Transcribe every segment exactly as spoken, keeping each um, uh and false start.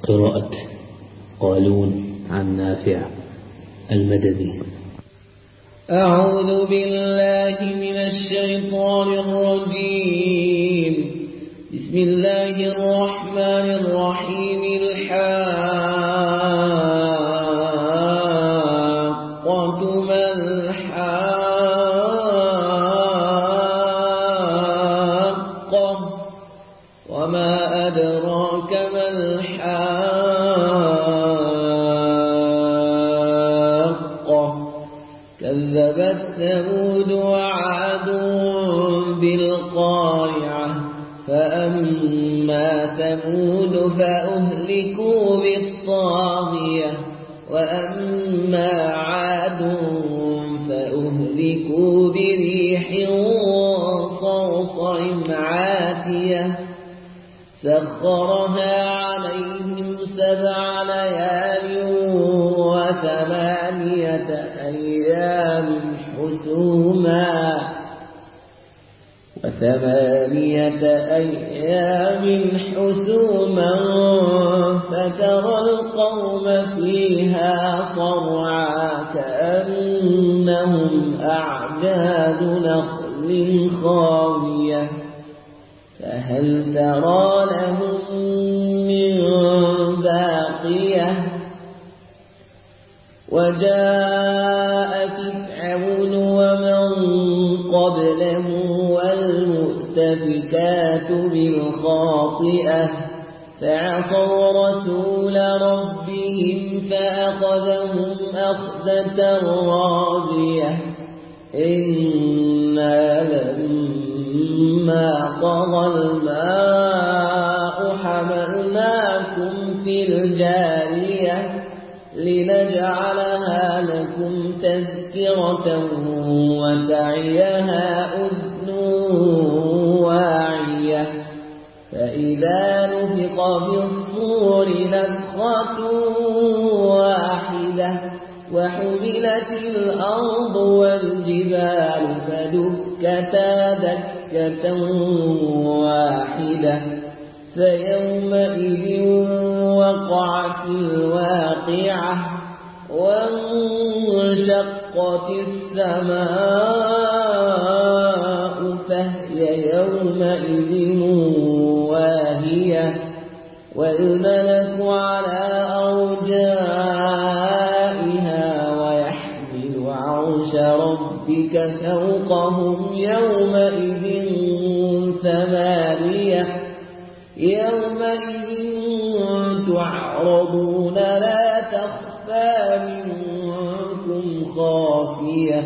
قراءة قالون عن نافع المدني. أعوذ بالله من الشيطان الرجيم. بسم الله الرحمن الرحيم. الحاقة ما الحاقة وما أدراك ما الحاقة كذبت ثمود وعاد بالقارعة فأما ثمود فأهلكوا بالطاغية وأما عاد فأهلكوا بريح صرصر عاتية سخرها عليهم سبع ليال وثمانية أيام حسوما وثمانية أيام حسوما فترى القوم فيها صرعا كأنهم أعجاز نخل خاوية فهل ترى لهم من باقية وجاء فرعون ومن قبله والمؤتفكات بالخاطئة فعصوا رسول ربهم فأخذهم أخذة رابية إنا لما طغى الماء حملناكم في الجارية لنجعلها لكم تذكرة وتعيها أذن واعية فإذا نفخ في الصور نفخة واحدة وحملت الأرض والجبال فدكتا دكة واحدة فيومئذ وقعت الواقعة وانشقت السماء فهي يومئذ واهية والملك على أرجائها ويحمل عرش ربك فوقهم يومئذ ثمانية يومئذ تعرضون لا تخفى منكم خافية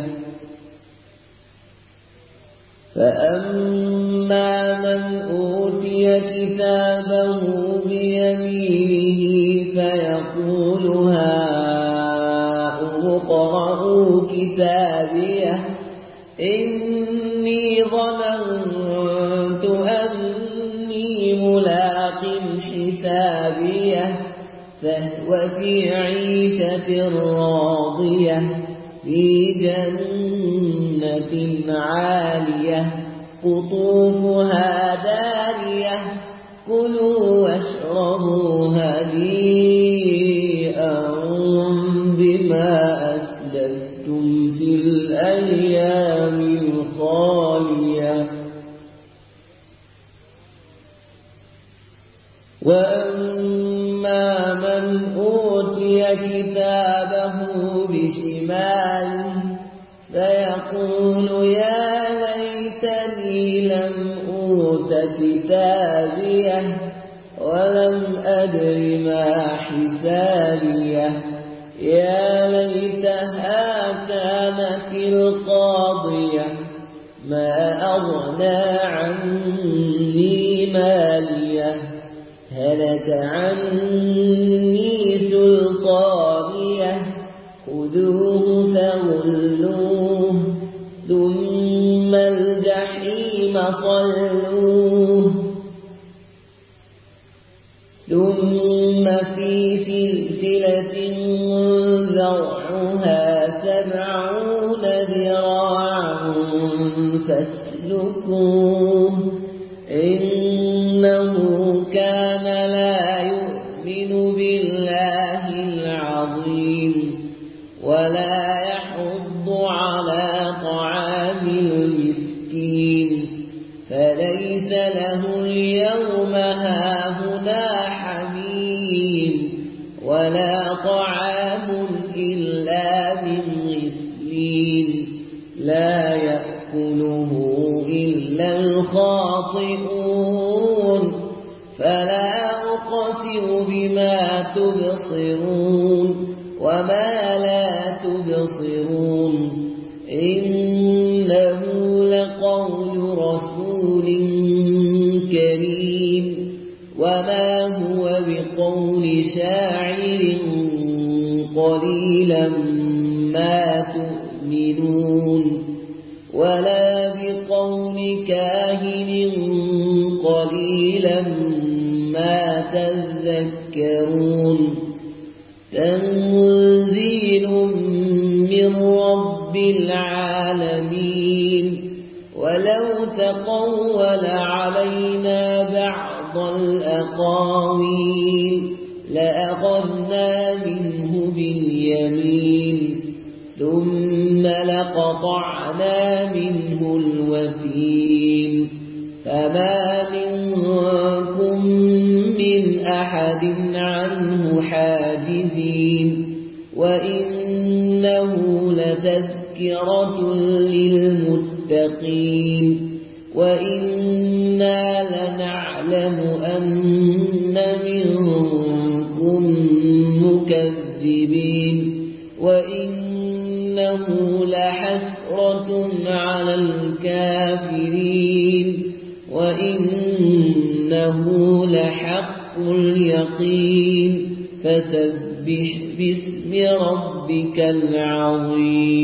فأما من أوتي كتابه بيمينه فيقول هاؤم اقرءوا كتابيه إني ظننت أني ملاق حسابيه فهو في عيشة راضية في جنة عالية قطوفها دانية كلوا واشربوا هنيئا بما أسلفتم في الأيام الخالية وأما من أوتي كتابه بشماله فيقول يا ليتني لم أوت كتابيه ولم أدر ما حسابيه يا ليتها كانت القاضية ما أغنى عني ماليه هلك عني سلطانيه خذوه فغلوه ثم الجحيم صلوه ثم في سلسلة ذرعها سبعون ذراعا فاسلكوه إنه كان لا يؤمن بالله العظيم ولا يحض على طعام المسكين فليس له اليوم هاهنا حميم ولا طعام إلا من غسلين لا يأكله إلا الخاطئون فلا أقسم بما تبصرون وما لا تبصرون إنه لقول رسول كريم وما هو بقول شاعر قليلا ما تؤمنون ولا بقول كاهن قليلا ما تذكرون تنزيل من رب العالمين ولو تقول علينا بعض الأقاويل لأخذنا منه باليمين ثم لقطعنا منه الوتين فما منكم من أحد عنه حاجزين وإنه لتذكرة للمتقين وإنا لنعلم أن منكم مكذبين وإنه لحسرة على الكافرين وإنه لحق اليقين فسبح باسم ربك العظيم.